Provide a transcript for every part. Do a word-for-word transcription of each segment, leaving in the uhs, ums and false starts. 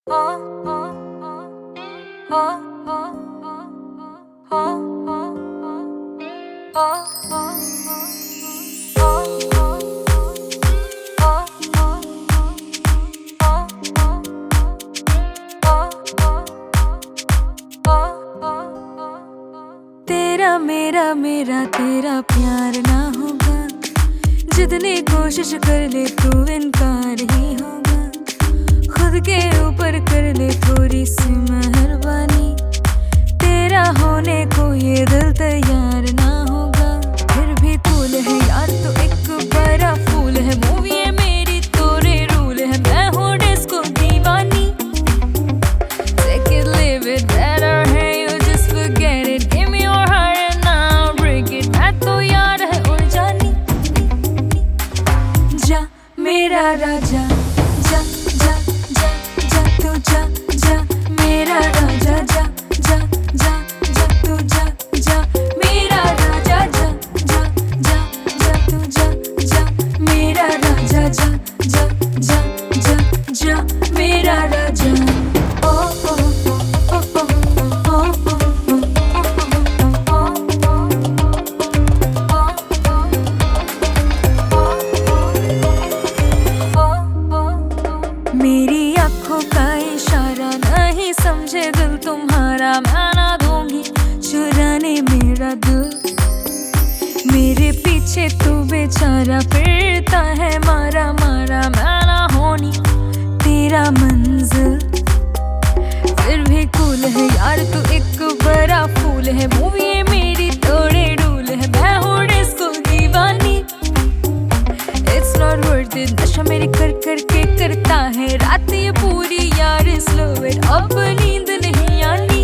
तेरा मेरा मेरा तेरा प्यार ना होगा, जितनी कोशिश कर ले तू इनकार ही होगा। खुद के ऊपर कर ले थोड़ी सी मेहरबानी, तेरा होने को ये दिल तैयार ना होगा। फिर भी तूल है यार तो एक बड़ा फूल है, मूवी है मेरी तोरे रूल है, मैं हूँ डिस्को दीवानी। Take it, live it, better है you just forget it, give me your heart and I'll break it। मैं तो यार है उड़ जानी, जा मेरा राजा, जा जा जा जा तू जा जा मेरा राजा, जा जा जा जा तू जा जा मेरा राजा, जा जा जा जा तू जा जा मेरा राजा, जा जा जा जा जा मेरा राजा। ओ ओ ओ ओ ओ मेरी आँखों का इशारा नहीं समझे दिल तुम्हारा, मैं ना दूंगी चुराने मेरा दिल। मेरे पीछे तू बेचारा फिरता है मारा मारा, मैं ना होनी तेरा मंजिल। फिर भी कूल है यार तू एक बड़ा फूल है, मूवी है मेरी तोड़े डूल है, मैं हूँ डिस्को दीवानी। It's not worth it, नशा मेरी कर कर के करता है रात ये पूरी यार slow it, अब नींद नहीं आनी।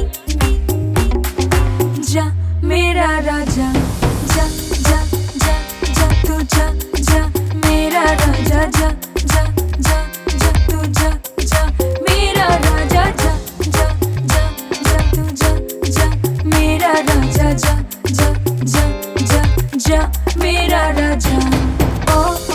जा मेरा राजा, जा जा जा जा तू जा जा मेरा राजा, जा जा जा जा तू जा जा मेरा राजा, जा जा जा जा तू जा जा मेरा राजा, जा जा जा जा जा मेरा राजा। ओ